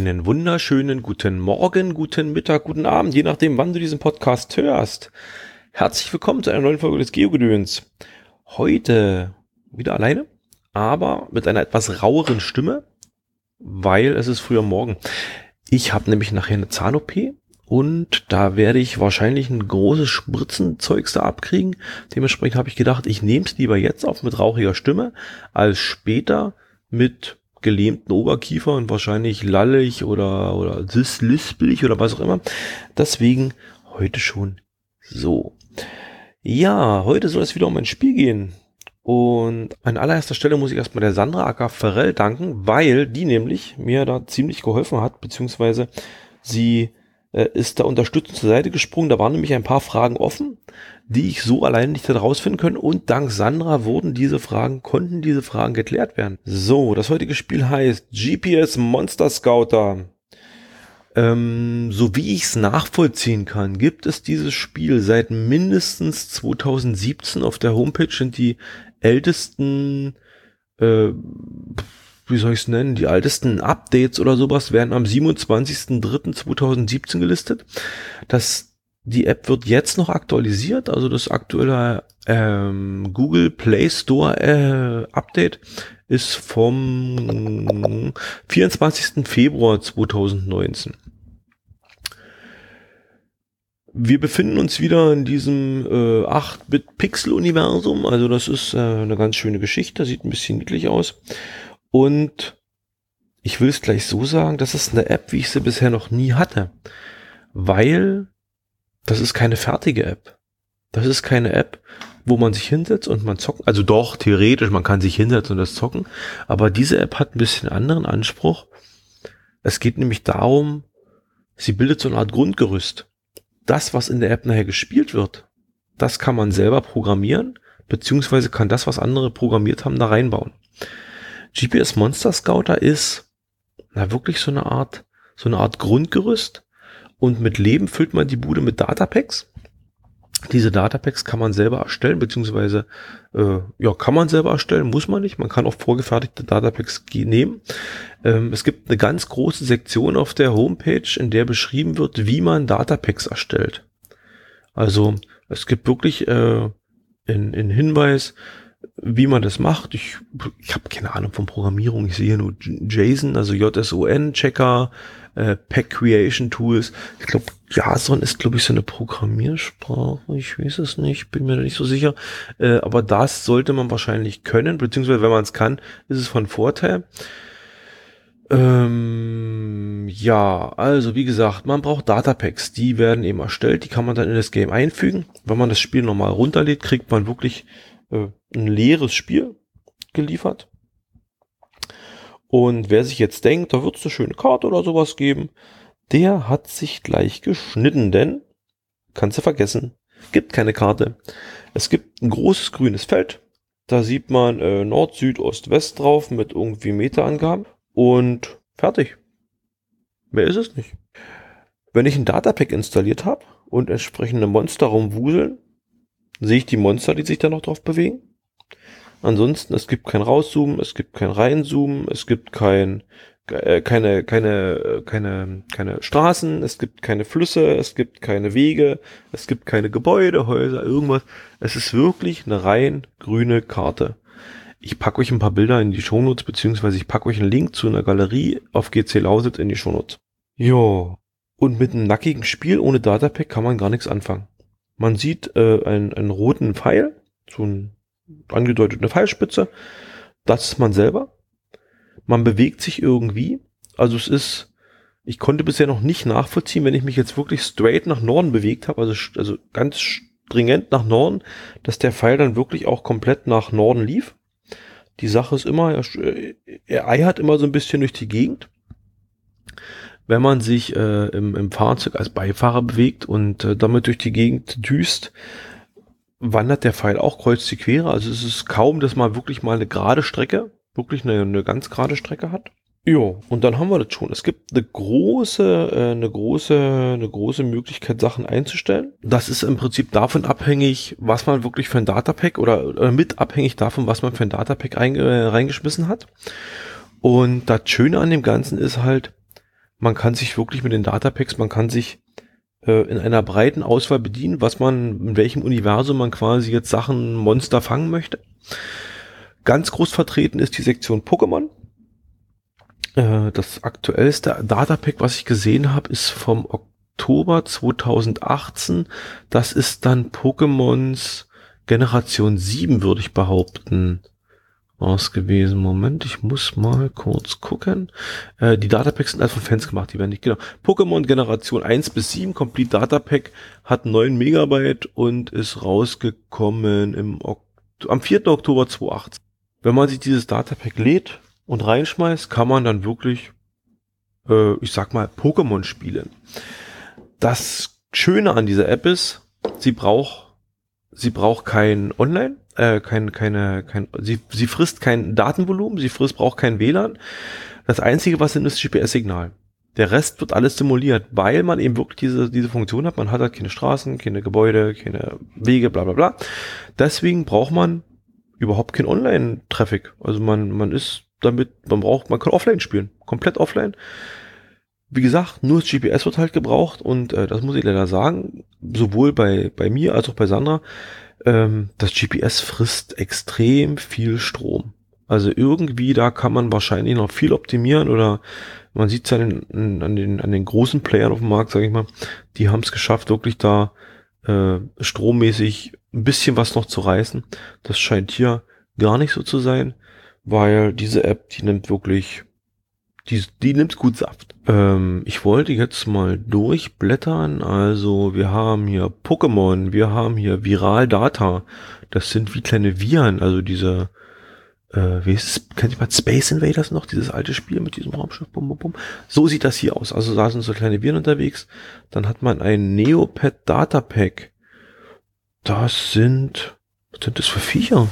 Einen wunderschönen guten Morgen, guten Mittag, guten Abend, je nachdem, wann du diesen Podcast hörst. Herzlich willkommen zu einer neuen Folge des Geogedöns. Heute wieder alleine, aber mit einer etwas raueren Stimme, weil es ist früher Morgen. Ich habe nämlich nachher eine Zahn-OP und da werde ich wahrscheinlich ein großes Spritzenzeugs da abkriegen. Dementsprechend habe ich gedacht, ich nehme es lieber jetzt auf mit rauchiger Stimme, als später mit gelähmten Oberkiefer und wahrscheinlich lallig oder lispelig oder was auch immer. Deswegen heute schon so. Ja, heute soll es wieder um ein Spiel gehen. Und an allererster Stelle muss ich erstmal der Sandra aka Ferrell danken, weil die nämlich mir da ziemlich geholfen hat, beziehungsweise sie ist da unterstützend zur Seite gesprungen. Da waren nämlich ein paar Fragen offen, die ich so allein nicht hätte rausfinden können. Und dank Sandra konnten diese Fragen geklärt werden. So, das heutige Spiel heißt GPS Monster Scouter. So wie ich es nachvollziehen kann, gibt es dieses Spiel seit mindestens 2017 auf der Homepage. Sind die ältesten wie soll ich es nennen, die ältesten Updates oder sowas werden am 27.03.2017 gelistet. Die App wird jetzt noch aktualisiert, also das aktuelle Google Play Store Update ist vom 24. Februar 2019. Wir befinden uns wieder in diesem 8-Bit-Pixel-Universum, also das ist eine ganz schöne Geschichte, sieht ein bisschen niedlich aus. Und ich will es gleich so sagen, das ist eine App, wie ich sie bisher noch nie hatte, weil das ist keine fertige App. Das ist keine App, wo man sich hinsetzt und man zockt. Also doch, theoretisch, man kann sich hinsetzen und das zocken, aber diese App hat ein bisschen anderen Anspruch. Es geht nämlich darum, sie bildet so eine Art Grundgerüst. Das, was in der App nachher gespielt wird, das kann man selber programmieren, beziehungsweise kann das, was andere programmiert haben, da reinbauen. GPS Monster Scouter ist wirklich so eine Art Grundgerüst und mit Leben füllt man die Bude mit Datapacks. Diese Datapacks kann man selber erstellen, beziehungsweise kann man selber erstellen, muss man nicht. Man kann auch vorgefertigte Datapacks nehmen. Es gibt eine ganz große Sektion auf der Homepage, in der beschrieben wird, wie man Datapacks erstellt. Also es gibt wirklich einen Hinweis, wie man das macht. Ich habe keine Ahnung von Programmierung. Ich sehe hier nur JSON, also JSON-Checker, Pack Creation Tools. Ich glaube, JSON ist, glaube ich, so eine Programmiersprache. Ich weiß es nicht, bin mir da nicht so sicher. Aber das sollte man wahrscheinlich können, beziehungsweise wenn man es kann, ist es von Vorteil. Also wie gesagt, man braucht Datapacks. Die werden eben erstellt, die kann man dann in das Game einfügen. Wenn man das Spiel nochmal runterlädt, kriegt man wirklich ein leeres Spiel geliefert. Und wer sich jetzt denkt, da wird es eine schöne Karte oder sowas geben, der hat sich gleich geschnitten, denn kannst du vergessen, gibt keine Karte. Es gibt ein großes grünes Feld, da sieht man Nord, Süd, Ost, West drauf mit irgendwie Meterangaben und fertig. Mehr ist es nicht. Wenn ich ein Datapack installiert habe und entsprechende Monster rumwuseln, sehe ich die Monster, die sich da noch drauf bewegen. Ansonsten, es gibt kein Rauszoomen, es gibt kein Reinzoomen, es gibt keine Straßen, es gibt keine Flüsse, es gibt keine Wege, es gibt keine Gebäude, Häuser, irgendwas. Es ist wirklich eine rein grüne Karte. Ich packe euch ein paar Bilder in die Shownotes, beziehungsweise ich packe euch einen Link zu einer Galerie auf GC Lausitz in die Shownotes. Jo, und mit einem nackigen Spiel ohne Datapack kann man gar nichts anfangen. Man sieht einen roten Pfeil, so eine angedeutete Pfeilspitze. Das ist man selber. Man bewegt sich irgendwie. Also ich konnte bisher noch nicht nachvollziehen, wenn ich mich jetzt wirklich straight nach Norden bewegt habe, also ganz stringent nach Norden, dass der Pfeil dann wirklich auch komplett nach Norden lief. Die Sache ist immer, er eiert immer so ein bisschen durch die Gegend. Wenn man sich im Fahrzeug als Beifahrer bewegt und damit durch die Gegend düst, wandert der Pfeil auch kreuz die Quere. Also es ist kaum, dass man wirklich mal eine gerade Strecke, wirklich eine ganz gerade Strecke hat. Jo, und dann haben wir das schon. Es gibt eine große Möglichkeit, Sachen einzustellen. Das ist im Prinzip davon abhängig, was man wirklich für ein Datapack oder mit abhängig davon, was man für ein Datapack reingeschmissen hat. Und das Schöne an dem Ganzen ist halt, man kann sich wirklich mit den Datapacks, man kann sich in einer breiten Auswahl bedienen, in welchem Universum man quasi jetzt Sachen, Monster fangen möchte. Ganz groß vertreten ist die Sektion Pokémon. Das aktuellste Datapack, was ich gesehen habe, ist vom Oktober 2018. Das ist dann Pokémons Generation 7, würde ich behaupten, gewesen. Moment, ich muss mal kurz gucken. Die Datapacks sind also von Fans gemacht, die werden nicht, genau. Pokémon Generation 1 bis 7, Complete Datapack, hat 9 Megabyte und ist rausgekommen am 4. Oktober 2018. Wenn man sich dieses Datapack lädt und reinschmeißt, kann man dann wirklich, ich sag mal, Pokémon spielen. Das Schöne an dieser App ist, sie braucht kein Online, sie frisst kein Datenvolumen, braucht kein WLAN. Das Einzige, was sind, ist GPS-Signal. Der Rest wird alles simuliert, weil man eben wirklich diese Funktion hat. Man hat halt keine Straßen, keine Gebäude, keine Wege, bla bla bla. Deswegen braucht man überhaupt kein Online-Traffic. Also man kann offline spielen, komplett offline. Wie gesagt, nur das GPS wird halt gebraucht und das muss ich leider sagen, sowohl bei mir als auch bei Sandra, das GPS frisst extrem viel Strom. Also irgendwie, da kann man wahrscheinlich noch viel optimieren oder man sieht es ja an den großen Playern auf dem Markt, sage ich mal, die haben es geschafft, wirklich da strommäßig ein bisschen was noch zu reißen. Das scheint hier gar nicht so zu sein, weil diese App, die nimmt wirklich, die nimmt gut Saft. Ich wollte jetzt mal durchblättern. Also wir haben hier Pokémon, wir haben hier Viral Data. Das sind wie kleine Viren, also diese, kennt jemand Space Invaders noch? Dieses alte Spiel mit diesem Raumschiff, bum, bum, bum. So sieht das hier aus. Also da sind so kleine Viren unterwegs. Dann hat man ein Neopet Data Pack. Was sind das für Viecher?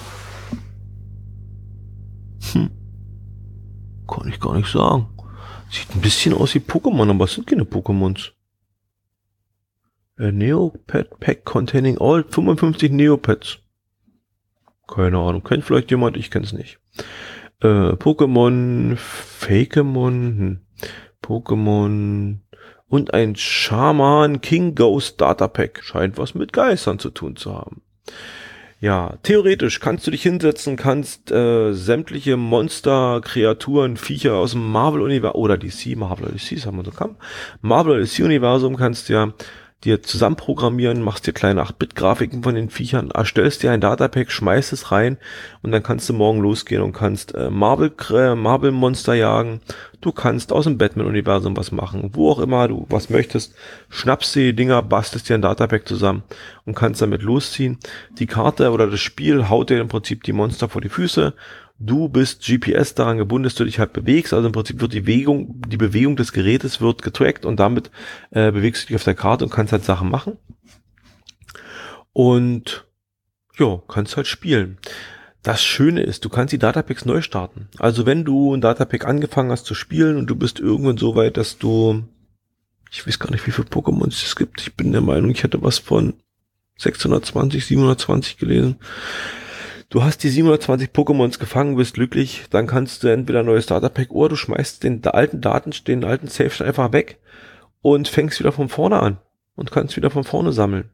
Kann ich gar nicht sagen. Sieht ein bisschen aus wie Pokémon, aber es sind keine Pokémons. Neopet Pack containing all 55 Neopets. Keine Ahnung. Kennt vielleicht jemand? Ich kenn's nicht. Pokémon, Fakemon, Pokémon und ein Shaman King Ghost Data Pack. Scheint was mit Geistern zu tun zu haben. Ja, theoretisch kannst du dich hinsetzen, kannst sämtliche Monster, Kreaturen, Viecher aus dem Marvel-Universum oder Marvel oder DC, sagen wir so, Marvel oder DC-Universum kannst du ja dir zusammenprogrammieren, machst dir kleine 8-Bit-Grafiken von den Viechern, erstellst dir ein Datapack, schmeißt es rein und dann kannst du morgen losgehen und kannst Marvel-Monster jagen. Du kannst aus dem Batman-Universum was machen, wo auch immer du was möchtest. Schnappst dir die Dinger, bastelst dir ein Datapack zusammen und kannst damit losziehen. Die Karte oder das Spiel haut dir im Prinzip die Monster vor die Füße. Du bist GPS daran gebunden, dass du dich halt bewegst. Also im Prinzip wird die Bewegung des Gerätes wird getrackt und damit bewegst du dich auf der Karte und kannst halt Sachen machen. Und ja, kannst halt spielen. Das Schöne ist, du kannst die Datapacks neu starten. Also wenn du ein Datapack angefangen hast zu spielen und du bist irgendwann so weit, dass du, ich weiß gar nicht, wie viele Pokémons es gibt. Ich bin der Meinung, ich hätte was von 620, 720 gelesen. Du hast die 720 Pokémons gefangen, bist glücklich, dann kannst du entweder ein neues Datapack oder du schmeißt den alten Save einfach weg und fängst wieder von vorne an und kannst wieder von vorne sammeln.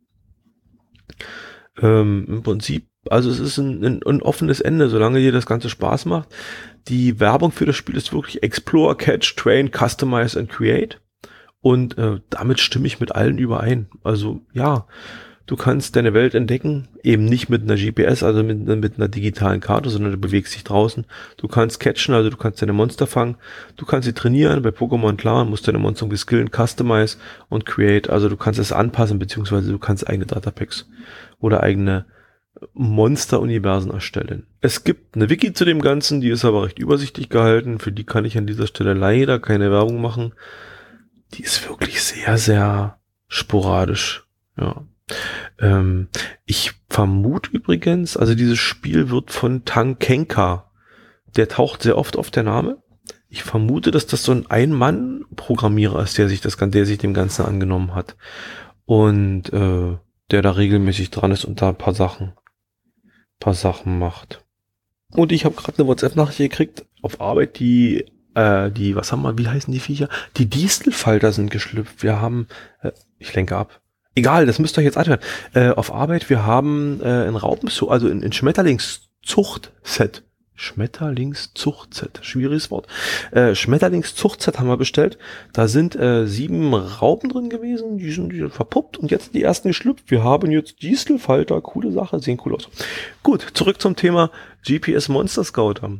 Im Prinzip, also es ist ein offenes Ende, solange dir das Ganze Spaß macht. Die Werbung für das Spiel ist wirklich Explore, Catch, Train, Customize and Create und damit stimme ich mit allen überein. Also ja, du kannst deine Welt entdecken, eben nicht mit einer GPS, also mit einer digitalen Karte, sondern du bewegst dich draußen. Du kannst catchen, also du kannst deine Monster fangen. Du kannst sie trainieren, bei Pokémon klar, musst deine Monster skillen, customize und create. Also du kannst es anpassen, beziehungsweise du kannst eigene Datapacks oder eigene Monster-Universen erstellen. Es gibt eine Wiki zu dem Ganzen, die ist aber recht übersichtlich gehalten. Für die kann ich an dieser Stelle leider keine Werbung machen. Die ist wirklich sehr, sehr sporadisch. Ja. Ich vermute übrigens, also dieses Spiel wird von Tankenka, der taucht sehr oft auf der Name. Ich vermute, dass das so ein Ein-Mann-Programmierer ist, der sich dem Ganzen angenommen hat und der da regelmäßig dran ist und da ein paar Sachen macht. Und ich habe gerade eine WhatsApp-Nachricht gekriegt auf Arbeit, die Was haben wir, wie heißen die Viecher? Die Distelfalter sind geschlüpft. Wir haben, ich lenke ab. Egal, das müsst ihr euch jetzt anhören. Auf Arbeit, wir haben ein also ein Schmetterlingszuchtset. Schmetterlingszuchtset, schwieriges Wort. Schmetterlingszuchtset haben wir bestellt. Da sind 7 Raupen drin gewesen, die sind verpuppt und jetzt die ersten geschlüpft. Wir haben jetzt Distelfalter, coole Sache, sehen cool aus. Gut, zurück zum Thema GPS Monster Scouter.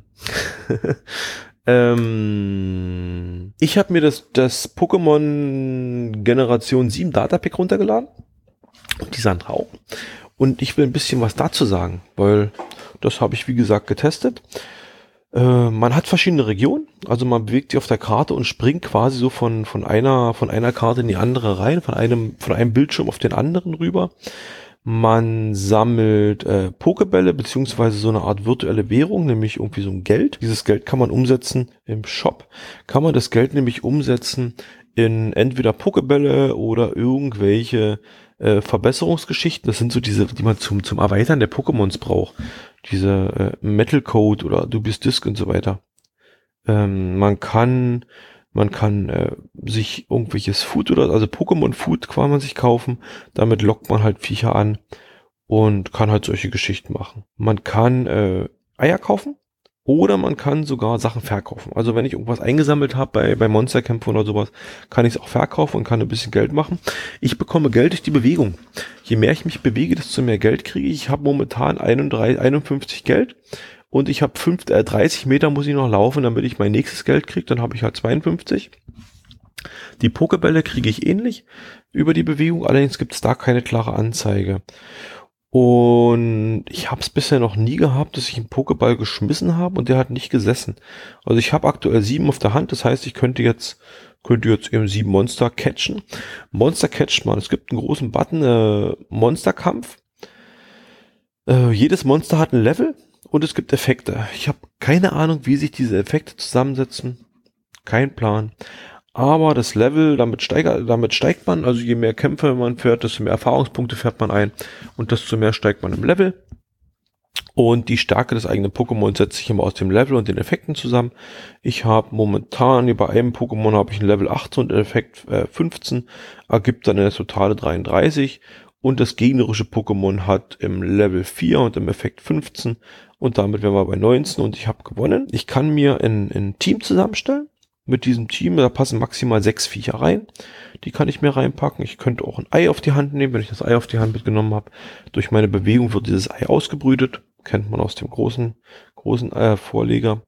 Ich habe mir das Pokémon Generation 7 Datapack runtergeladen und die Sandrau. Und ich will ein bisschen was dazu sagen, weil das habe ich wie gesagt getestet. Man hat verschiedene Regionen, also man bewegt sich auf der Karte und springt quasi so von einer Karte in die andere rein, von einem Bildschirm auf den anderen rüber. Man sammelt Pokebälle beziehungsweise so eine Art virtuelle Währung, nämlich irgendwie so ein Geld. Dieses Geld kann man umsetzen im Shop. Kann man das Geld nämlich umsetzen in entweder Pokebälle oder irgendwelche Verbesserungsgeschichten. Das sind so diese, die man zum Erweitern der Pokémons braucht. Diese Metal Code oder Du bist Disc und so weiter. Man kann sich irgendwelches Food also Pokémon Food kann man sich kaufen. Damit lockt man halt Viecher an und kann halt solche Geschichten machen. Man kann Eier kaufen oder man kann sogar Sachen verkaufen. Also wenn ich irgendwas eingesammelt habe bei Monsterkämpfen oder sowas, kann ich es auch verkaufen und kann ein bisschen Geld machen. Ich bekomme Geld durch die Bewegung. Je mehr ich mich bewege, desto mehr Geld kriege ich. Ich habe momentan 51 Geld. Und ich habe 30 Meter muss ich noch laufen, damit ich mein nächstes Geld kriege. Dann habe ich halt 52. Die Pokebälle kriege ich ähnlich über die Bewegung. Allerdings gibt es da keine klare Anzeige. Und ich habe es bisher noch nie gehabt, dass ich einen Pokéball geschmissen habe und der hat nicht gesessen. Also ich habe aktuell 7 auf der Hand. Das heißt, ich könnte jetzt eben 7 Monster catchen. Monster catcht man. Es gibt einen großen Button, Monsterkampf. Jedes Monster hat ein Level. Und es gibt Effekte. Ich habe keine Ahnung, wie sich diese Effekte zusammensetzen. Kein Plan. Aber das Level, damit steigt man. Also je mehr Kämpfe man fährt, desto mehr Erfahrungspunkte fährt man ein. Und desto mehr steigt man im Level. Und die Stärke des eigenen Pokémon setzt sich immer aus dem Level und den Effekten zusammen. Ich habe momentan, bei einem Pokémon habe ich ein Level 18 und Effekt 15. Ergibt dann eine totale 33. Und das gegnerische Pokémon hat im Level 4 und im Effekt 15. Und damit wären wir bei 19 und ich habe gewonnen. Ich kann mir ein Team zusammenstellen. Mit diesem Team, da passen maximal 6 Viecher rein. Die kann ich mir reinpacken. Ich könnte auch ein Ei auf die Hand nehmen, wenn ich das Ei auf die Hand mitgenommen habe. Durch meine Bewegung wird dieses Ei ausgebrütet. Kennt man aus dem großen Vorleger.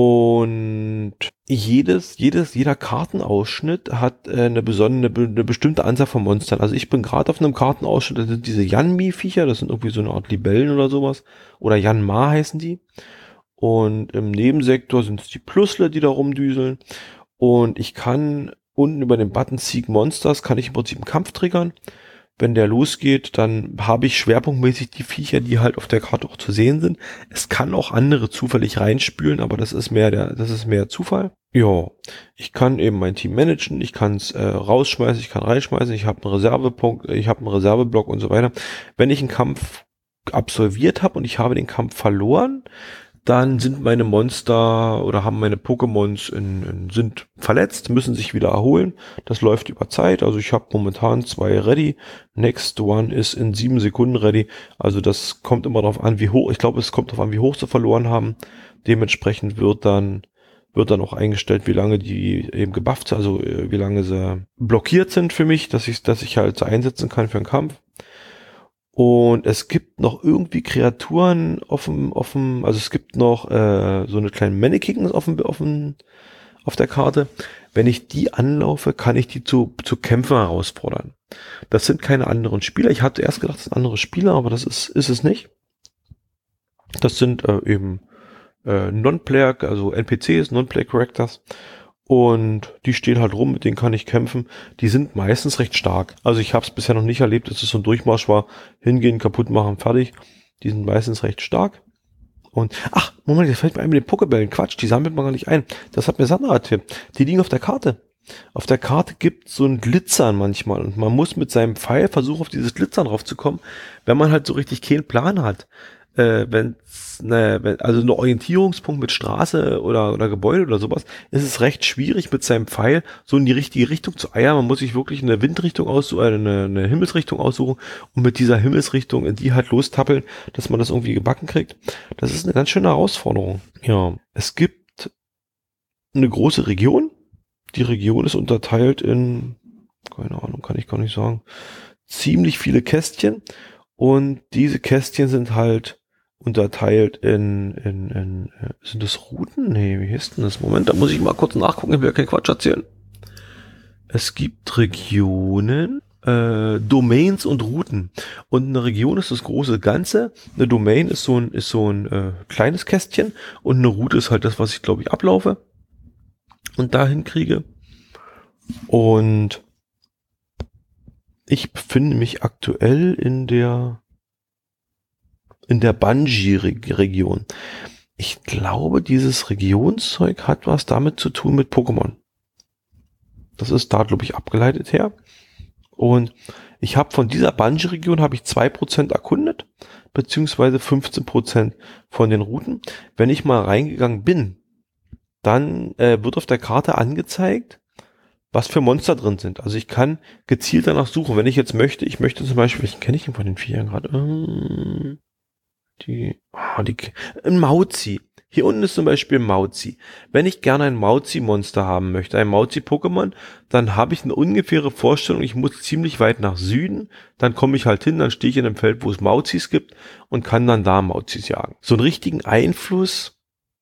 Und jeder Kartenausschnitt hat eine bestimmte Anzahl von Monstern. Also ich bin gerade auf einem Kartenausschnitt, das sind diese Yanmi-Viecher, das sind irgendwie so eine Art Libellen oder sowas. Oder Yanma heißen die. Und im Nebensektor sind es die Plusler, die da rumdüseln. Und ich kann unten über den Button Seek Monsters, kann ich im Prinzip einen Kampf triggern. Wenn der losgeht, dann habe ich schwerpunktmäßig die Viecher, die halt auf der Karte auch zu sehen sind. Es kann auch andere zufällig reinspülen, aber das ist mehr Zufall. Ja, ich kann eben mein Team managen, ich kann es rausschmeißen, ich kann reinschmeißen, ich habe einen Reservepunkt, ich habe einen Reserveblock und so weiter. Wenn ich einen Kampf absolviert habe und ich habe den Kampf verloren, dann sind meine Monster oder haben meine Pokémons sind verletzt, müssen sich wieder erholen. Das läuft über Zeit. Also ich habe momentan 2 ready. Next one ist in 7 Sekunden ready. Also das kommt immer darauf an, wie hoch. Ich glaube, es kommt darauf an, wie hoch sie verloren haben. Dementsprechend wird dann auch eingestellt, wie lange die eben gebufft sind, also wie lange sie blockiert sind für mich, dass ich halt so einsetzen kann für einen Kampf. Und es gibt noch irgendwie Kreaturen also es gibt noch so eine kleine Mannequins auf der Karte. Wenn ich die anlaufe, kann ich die zu Kämpfen herausfordern. Das sind keine anderen Spieler. Ich hatte erst gedacht, das sind andere Spieler, aber das ist es nicht. Das sind eben Non-Player, also NPCs, Non-Player Characters. Und die stehen halt rum, mit denen kann ich kämpfen. Die sind meistens recht stark. Also ich habe es bisher noch nicht erlebt, dass es so ein Durchmarsch war. Hingehen, kaputt machen, fertig. Die sind meistens recht stark. Und, Moment, jetzt fällt mir ein mit den Pokebällen. Quatsch, die sammelt man gar nicht ein. Das hat mir Sandra erzählt. Die liegen auf der Karte. Auf der Karte gibt es so ein Glitzern manchmal und man muss mit seinem Pfeil versuchen, auf dieses Glitzern drauf zu kommen, wenn man halt so richtig keinen Plan hat. Also ein Orientierungspunkt mit Straße oder Gebäude oder sowas, ist es recht schwierig mit seinem Pfeil so in die richtige Richtung zu eiern. Man muss sich wirklich eine Windrichtung aussuchen, eine Himmelsrichtung aussuchen und mit dieser Himmelsrichtung in die halt lostappeln, dass man das irgendwie gebacken kriegt. Das ist eine ganz schöne Herausforderung. Ja, es gibt eine große Region. Die Region ist unterteilt in, keine Ahnung, kann ich gar nicht sagen, ziemlich viele Kästchen und diese Kästchen sind halt unterteilt in sind das Routen? Nee, wie heißt denn das? Moment, da muss ich mal kurz nachgucken, ich will ja keinen Quatsch erzählen. Es gibt Regionen, Domains und Routen. Und eine Region ist das große Ganze. Eine Domain ist so ein kleines Kästchen und eine Route ist halt das, was ich glaube ich ablaufe und dahin kriege. Und ich befinde mich aktuell in der Bungie-Region. Ich glaube, dieses Regionszeug hat was damit zu tun mit Pokémon. Das ist da, glaube ich, abgeleitet her. Und ich habe von dieser Bungie-Region habe ich 2% erkundet, beziehungsweise 15% von den Routen. Wenn ich mal reingegangen bin, dann wird auf der Karte angezeigt, was für Monster drin sind. Also ich kann gezielt danach suchen, wenn ich jetzt möchte. Ich möchte zum Beispiel, welchen kenne ich denn von den Viechern gerade? Ein Mauzi. Hier unten ist zum Beispiel ein Mauzi. Wenn ich gerne ein Mauzi-Monster haben möchte, ein Mauzi-Pokémon, dann habe ich eine ungefähre Vorstellung, ich muss ziemlich weit nach Süden, dann komme ich halt hin, dann stehe ich in einem Feld, wo es Mauzis gibt und kann dann da Mauzis jagen. So einen richtigen Einfluss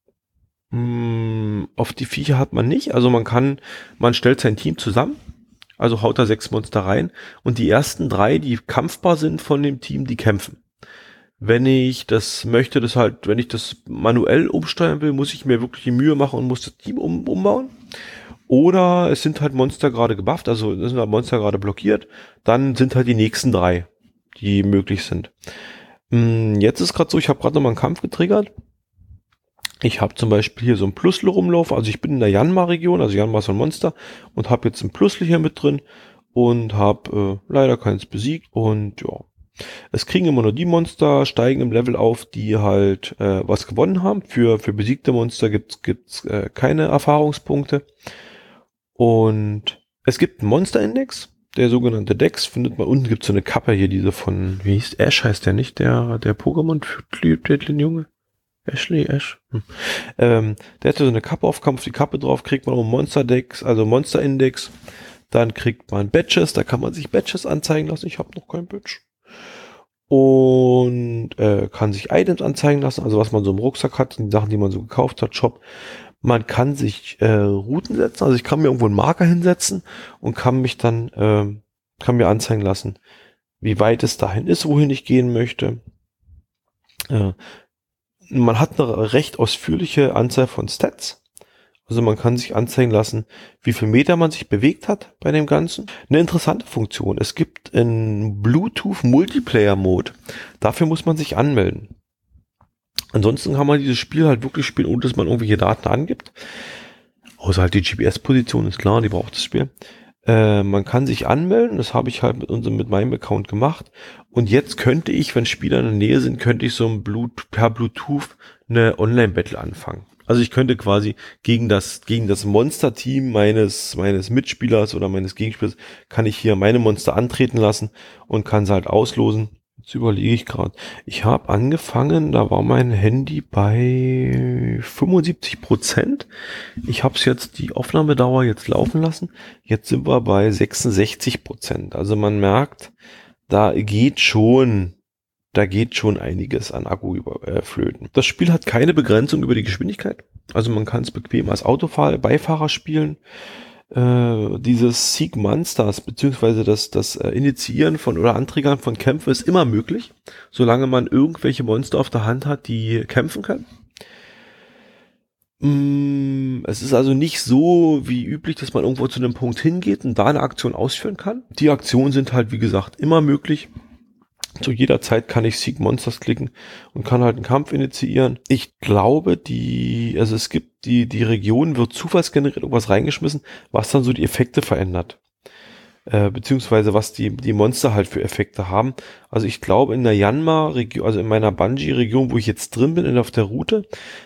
auf die Viecher hat man nicht. Also man stellt sein Team zusammen, also haut da 6 Monster rein und die ersten 3, die kampfbar sind von dem Team, die kämpfen. Wenn ich das möchte, wenn ich das manuell umsteuern will, muss ich mir wirklich die Mühe machen und muss das Team umbauen. Oder es sind halt Monster gerade gebufft, also es sind halt Monster gerade blockiert, dann sind halt die nächsten 3, die möglich sind. Jetzt ist gerade so, ich habe gerade nochmal einen Kampf getriggert. Ich habe zum Beispiel hier so ein Plusle rumlaufen, also ich bin in der Yanma-Region, also Yanma ist so ein Monster und habe jetzt ein Plusle hier mit drin und habe leider keins besiegt und ja. Es kriegen immer nur die Monster, steigen im Level auf, die halt was gewonnen haben. Für besiegte Monster gibt's keine Erfahrungspunkte. Und es gibt einen Monster-Index, der sogenannte Dex, findet man unten, gibt's so eine Kappe hier, diese von, wie hieß Ash, heißt der nicht, der Pokémon-Typ, Junge? Ash. Der hatte so eine Kappe auf die Kappe drauf, kriegt man auch Monster-Dex, also Monster-Index. Dann kriegt man Badges, da kann man sich Badges anzeigen lassen. Ich habe noch kein Badge. Und kann sich Items anzeigen lassen, also was man so im Rucksack hat, die Sachen, die man so gekauft hat, Shop. Man kann sich Routen setzen, also ich kann mir irgendwo einen Marker hinsetzen und kann mir anzeigen lassen, wie weit es dahin ist, wohin ich gehen möchte. Man hat eine recht ausführliche Anzahl von Stats. Also man kann sich anzeigen lassen, wie viel Meter man sich bewegt hat bei dem Ganzen. Eine interessante Funktion. Es gibt einen Bluetooth Multiplayer Mode. Dafür muss man sich anmelden. Ansonsten kann man dieses Spiel halt wirklich spielen, ohne dass man irgendwelche Daten angibt. Außer halt die GPS-Position ist klar, die braucht das Spiel. Man kann sich anmelden, das habe ich halt mit meinem Account gemacht. Und jetzt könnte ich, wenn Spieler in der Nähe sind, könnte ich so per Bluetooth eine Online-Battle anfangen. Also ich könnte quasi gegen das Monster-Team meines Mitspielers oder meines Gegenspielers kann ich hier meine Monster antreten lassen und kann sie halt auslosen. Jetzt überlege ich gerade. Ich habe angefangen, da war mein Handy bei 75%. Ich habe es jetzt die Aufnahmedauer jetzt laufen lassen. Jetzt sind wir bei 66%. Also man merkt, da geht schon einiges an Akku flöten. Das Spiel hat keine Begrenzung über die Geschwindigkeit. Also man kann es bequem als Beifahrer spielen. Dieses Seek Monsters beziehungsweise das Initiieren von oder Antriggern von Kämpfen ist immer möglich, solange man irgendwelche Monster auf der Hand hat, die kämpfen können. Es ist also nicht so wie üblich, dass man irgendwo zu einem Punkt hingeht und da eine Aktion ausführen kann. Die Aktionen sind halt, wie gesagt, immer möglich. Zu jeder Zeit kann ich Seek Monsters klicken und kann halt einen Kampf initiieren. Ich glaube, es gibt die Region wird zufallsgeneriert irgendwas reingeschmissen, was dann so die Effekte verändert. Beziehungsweise was die Monster halt für Effekte haben. Also ich glaube in der Yanma-Region, also in meiner Bungie-Region, wo ich jetzt drin bin, auf der Route,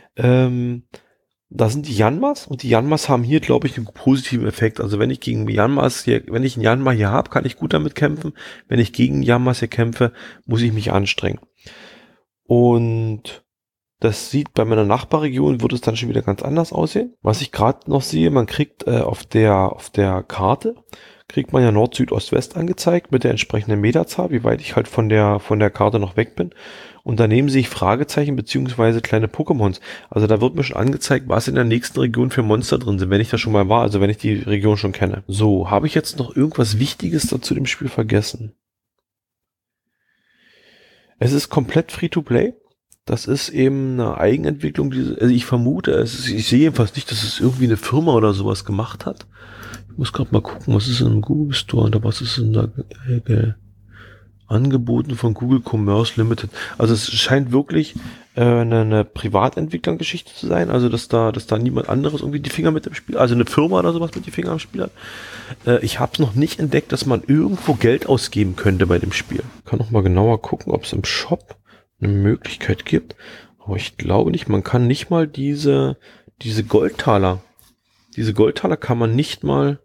da sind die Yanmas und die Yanmas haben hier, glaube ich, einen positiven Effekt. Also wenn ich einen Yanma hier habe, kann ich gut damit kämpfen. Wenn ich gegen Yanmas hier kämpfe, muss ich mich anstrengen. Und das sieht bei meiner Nachbarregion, wird es dann schon wieder ganz anders aussehen. Was ich gerade noch sehe, man kriegt auf der Karte, kriegt man ja Nord, Süd, Ost, West angezeigt mit der entsprechenden Meterzahl, wie weit ich halt von der Karte noch weg bin. Und daneben sehe ich Fragezeichen beziehungsweise kleine Pokémons. Also da wird mir schon angezeigt, was in der nächsten Region für Monster drin sind, wenn ich da schon mal war, also wenn ich die Region schon kenne. So, habe ich jetzt noch irgendwas Wichtiges dazu dem Spiel vergessen? Es ist komplett Free-to-Play. Das ist eben eine Eigenentwicklung. Also ich vermute, ich sehe jedenfalls nicht, dass es irgendwie eine Firma oder sowas gemacht hat. Ich muss gerade mal gucken, was ist im Google Store oder was ist denn da angeboten von Google Commerce Limited. Also es scheint wirklich eine Privatentwicklergeschichte zu sein, also dass da niemand anderes irgendwie die Finger mit dem Spiel, also eine Firma oder sowas mit die Finger am Spiel hat. Ich habe es noch nicht entdeckt, dass man irgendwo Geld ausgeben könnte bei dem Spiel. Ich kann noch mal genauer gucken, ob es im Shop eine Möglichkeit gibt, aber ich glaube nicht, man kann nicht mal diese Goldtaler kann man nicht mal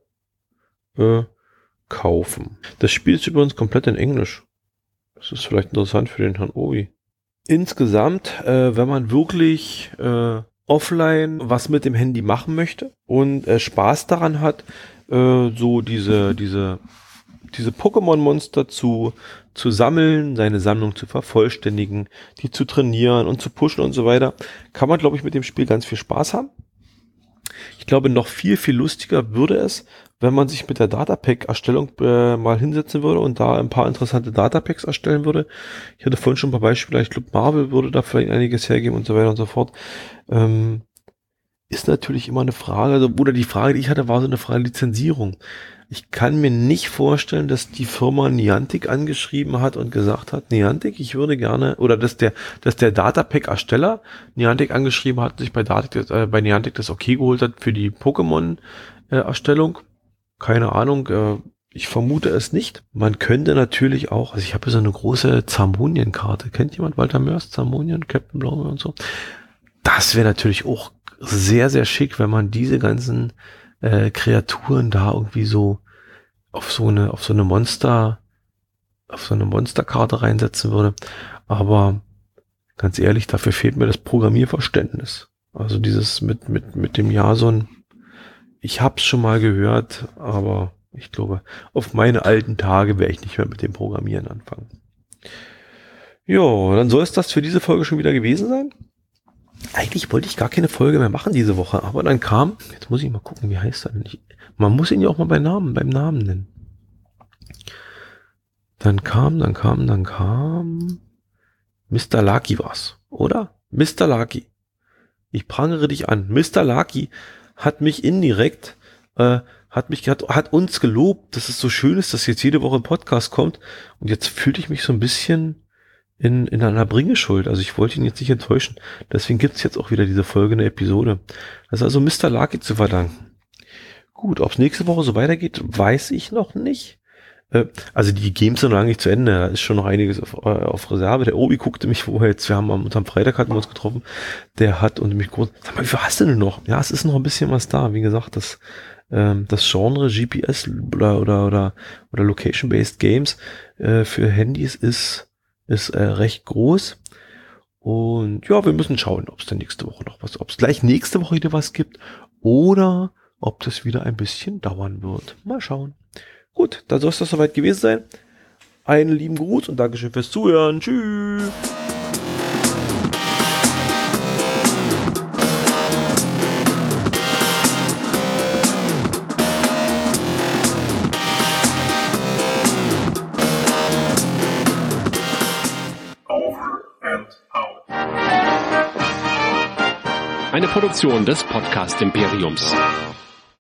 kaufen. Das Spiel ist übrigens komplett in Englisch. Das ist vielleicht interessant für den Herrn Obi. Insgesamt, wenn man wirklich offline was mit dem Handy machen möchte und Spaß daran hat, so diese Pokémon-Monster zu sammeln, seine Sammlung zu vervollständigen, die zu trainieren und zu pushen und so weiter, kann man, glaube ich, mit dem Spiel ganz viel Spaß haben. Ich glaube, noch viel, viel lustiger würde es, wenn man sich mit der Datapack-Erstellung mal hinsetzen würde und da ein paar interessante Datapacks erstellen würde. Ich hatte vorhin schon ein paar Beispiele, ich glaube, Marvel würde da vielleicht einiges hergeben und so weiter und so fort. Ist natürlich immer eine Frage, oder die Frage, die ich hatte, war so eine Frage Lizenzierung. Ich kann mir nicht vorstellen, dass die Firma Niantic angeschrieben hat und gesagt hat, Niantic, ich würde gerne, oder dass der Datapack-Ersteller Niantic angeschrieben hat, sich bei Niantic das okay geholt hat für die Pokémon-Erstellung. Keine Ahnung, ich vermute es nicht. Man könnte natürlich auch, also ich habe hier so eine große Zamonien-Karte. Kennt jemand Walter Mörs, Zamonien, Captain Blau und so? Das wäre natürlich auch sehr, sehr schick, wenn man diese ganzen Kreaturen da irgendwie so auf so eine Monsterkarte reinsetzen würde. Aber ganz ehrlich, dafür fehlt mir das Programmierverständnis. Also dieses mit dem Jason. Ich hab's schon mal gehört, aber ich glaube, auf meine alten Tage werde ich nicht mehr mit dem Programmieren anfangen. Jo, dann soll es das für diese Folge schon wieder gewesen sein. Eigentlich wollte ich gar keine Folge mehr machen diese Woche, aber dann kam, jetzt muss ich mal gucken, wie heißt er denn? Man muss ihn ja auch mal beim Namen nennen. Dann kam Mr. Lucky war's, oder? Mr. Lucky. Ich prangere dich an. Mr. Lucky hat mich indirekt, hat uns gelobt, dass es so schön ist, dass jetzt jede Woche ein Podcast kommt. Und jetzt fühlte ich mich so ein bisschen in einer Bringeschuld. Also ich wollte ihn jetzt nicht enttäuschen. Deswegen gibt's jetzt auch wieder diese Folge, eine Episode. Das ist also Mr. Lucky zu verdanken. Gut, ob es nächste Woche so weitergeht, weiß ich noch nicht. Also die Games sind noch lange nicht zu Ende. Da ist schon noch einiges auf Reserve. Der Obi guckte mich vorher jetzt. Wir haben am Freitag hatten wir uns getroffen. Der hat und mich kurz, sag mal, wie viel hast du denn noch? Ja, es ist noch ein bisschen was da. Wie gesagt, das Genre GPS oder Location-Based Games für Handys ist recht groß. Und ja, wir müssen schauen, ob es dann nächste Woche noch was, ob es gleich nächste Woche wieder was gibt oder ob das wieder ein bisschen dauern wird. Mal schauen. Gut, dann soll es das soweit gewesen sein. Einen lieben Gruß und Dankeschön fürs Zuhören. Tschüss. Eine Produktion des Podcast Imperiums.